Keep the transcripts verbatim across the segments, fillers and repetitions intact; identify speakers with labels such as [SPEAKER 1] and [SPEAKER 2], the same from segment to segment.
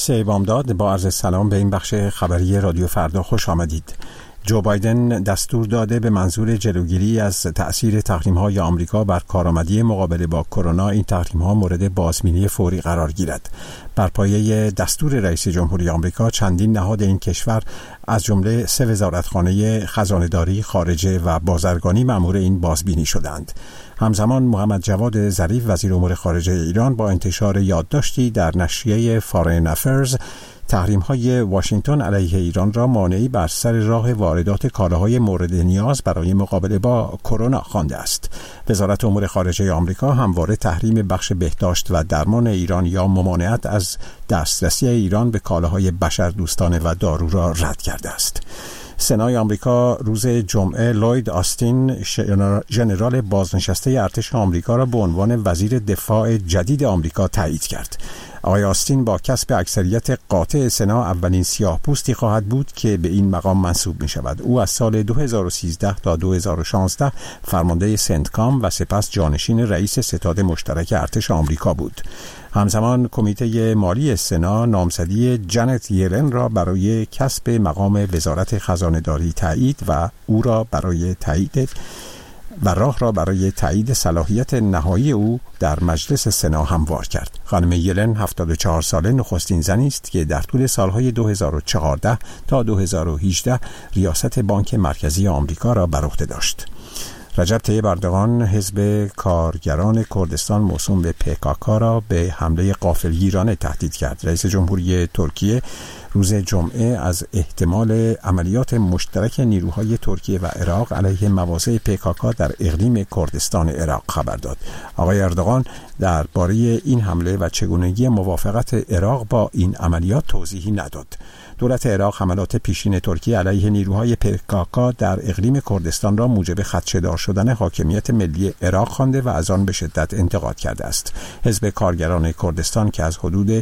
[SPEAKER 1] نویسنده بامداد با عرض سلام به این بخش خبری رادیو فردا خوش آمدید. جو بایدن دستور داده به منظور جلوگیری از تأثیر تحریم‌های آمریکا بر کارآمدی مقابله با کرونا این تحریم‌ها مورد بازبینی فوری قرار گیرد. بر پایه دستور رئیس جمهوری آمریکا چندین نهاد این کشور از جمله سه وزارتخانه خزانه‌داری، خارجه و بازرگانی مأمور این بازبینی شدند. همزمان محمد جواد ظریف وزیر امور خارجه ایران با انتشار یادداشتی در نشریه فارین افیرز تحریم‌های واشنگتن علیه ایران را مانعی بر سر راه واردات کالاهای مورد نیاز برای مقابله با کرونا خوانده است. وزارت امور خارجه آمریکا همواره تحریم بخش بهداشت و درمان ایران یا ممانعت از دسترسی ایران به کالاهای بشردوستانه و دارو را رد کرده است. سنای آمریکا روز جمعه لوید آستین ژنرال بازنشسته ارتش آمریکا را به عنوان وزیر دفاع جدید آمریکا تایید کرد. آقای آستین با کسب اکثریت قاطع سنا اولین سیاه‌پوستی خواهد بود که به این مقام منصوب می شود. او از سال دو هزار و سیزده تا دو هزار و شانزده فرمانده سنتکام و سپس جانشین رئیس ستاد مشترک ارتش آمریکا بود. همزمان کمیته مالی سنا نامزدی جنت یلن را برای کسب مقام وزارت خزانه‌داری تایید و او را برای تایید و راه را برای تایید صلاحیت نهایی او در مجلس سنا هموار کرد. خانم یلن هفتاد و چهار ساله نخستین زنی است که در طول سالهای دو هزار و چهارده تا دو هزار و هجده ریاست بانک مرکزی آمریکا را بر عهده داشت. رجب طیب اردوغان حزب کارگران کردستان موسوم به پی کی کی را به حمله غافلگیرانه تهدید کرد. رئیس جمهوری ترکیه روز جمعه از احتمال عملیات مشترک نیروهای ترکیه و عراق علیه مواضع پی کی کی در اقلیم کردستان عراق خبر داد. آقای اردوغان درباره این حمله و چگونگی موافقت عراق با این عملیات توضیحی نداد. دولت عراق حملات پیشین ترکیه علیه نیروهای پی کی کی در اقلیم کردستان را موجب خدشه‌دار شدن حاکمیت ملی عراق خوانده و از آن به شدت انتقاد کرده است. حزب کارگران کردستان که از حدود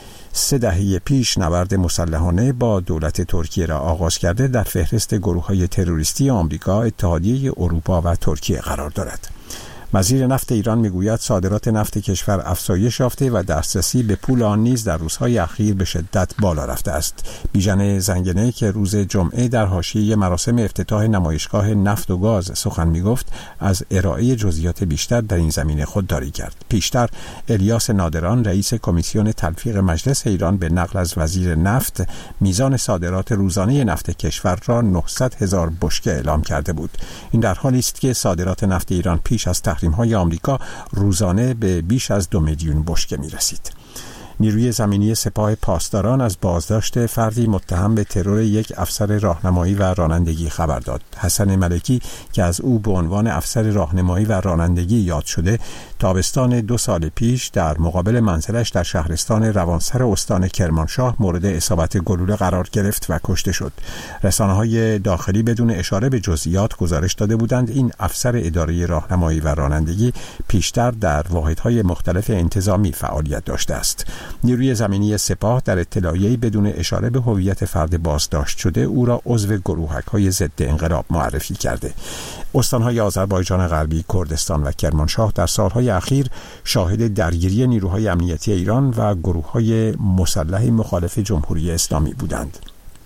[SPEAKER 1] سه دهه پیش نبرد مسلحانه با دولت ترکیه را آغاز کرده در فهرست گروه‌های تروریستی آمریکا، اتحادیه اروپا و ترکیه قرار دارد. وزیر نفت ایران میگوید صادرات نفت کشور افزایش یافته و دسترسی به پول آن نیز در روزهای اخیر به شدت بالا رفته است. بیژن زنگنه که روز جمعه در حاشیه مراسم افتتاح نمایشگاه نفت و گاز سخن میگفت، از ارائه جزئیات بیشتر در این زمینه خودداری کرد. پیشتر الیاس نادران رئیس کمیسیون تلفیق مجلس ایران به نقل از وزیر نفت میزان صادرات روزانه نفت کشور را نهصد هزار بشکه اعلام کرده بود. این در حالی است که صادرات نفت ایران پیش از های آمریکا روزانه به بیش از دو میلیون بشکه می رسید. نیروی زمینی سپاه پاسداران از بازداشت فردی متهم به ترور یک افسر راهنمایی و رانندگی خبر داد. حسن ملکی که از او به عنوان افسر راهنمایی و رانندگی یاد شده، تابستان دو سال پیش در مقابل منزلش در شهرستان روانسر استان کرمانشاه مورد اصابت گلوله قرار گرفت و کشته شد. رسانه‌های داخلی بدون اشاره به جزئیات گزارش داده بودند این افسر اداره راهنمایی و رانندگی پیشتر در واحدهای مختلف انتظامی فعالیت داشته است. نیروی زمینی سپاه در اطلاعیه‌ای بدون اشاره به هویت فرد بازداشت شده او را عضو گروهک‌های ضد انقلاب معرفی کرده. استان‌های آذربایجان غربی، کردستان و کرمانشاه در سالهای اخیر شاهد درگیری نیروهای امنیتی ایران و گروه‌های مسلح مخالف جمهوری اسلامی بودند.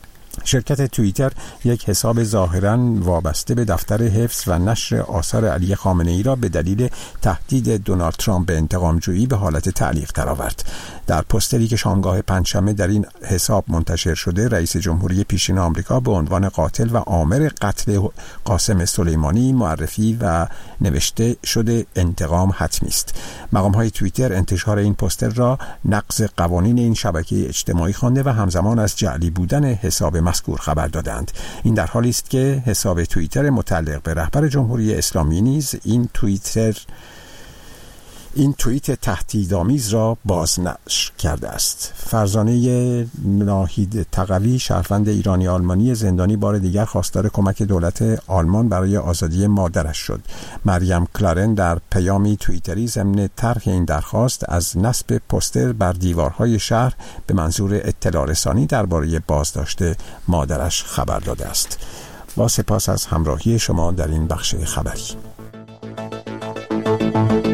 [SPEAKER 1] شرکت توییتر یک حساب ظاهراً وابسته به دفتر حفظ و نشر آثار علی خامنه‌ای را به دلیل تهدید دونالد ترامپ به انتقام‌جویی به حالت تعلیق درآورد. در پوستری که شامگاه پنجشنبه در این حساب منتشر شده، رئیس جمهوری پیشین آمریکا به عنوان قاتل و عامل قتل قاسم سلیمانی معرفی و نوشته شده انتقام حتمی است. مقام‌های توییتر انتشار این پوستر را نقض قوانین این شبکه اجتماعی خوانده و همزمان از جعلی بودن حساب مذکور خبر دادند. این در حالی است که حساب توییتر متعلق به رهبر جمهوری اسلامی نیز این توییتر این توییت تهدیدآمیز را بازنشر کرده است. فرزانه ناهید تقوی، شهروند ایرانی آلمانی زندانی، بار دیگر خواستار کمک دولت آلمان برای آزادی مادرش شد. مریم کلارن در پیامی توییتری ضمن طرح این درخواست از نصب پوستر بر دیوارهای شهر به منظور اطلاع رسانی درباره بازداشت مادرش خبر داده است. با سپاس از همراهی شما در این بخش خبری.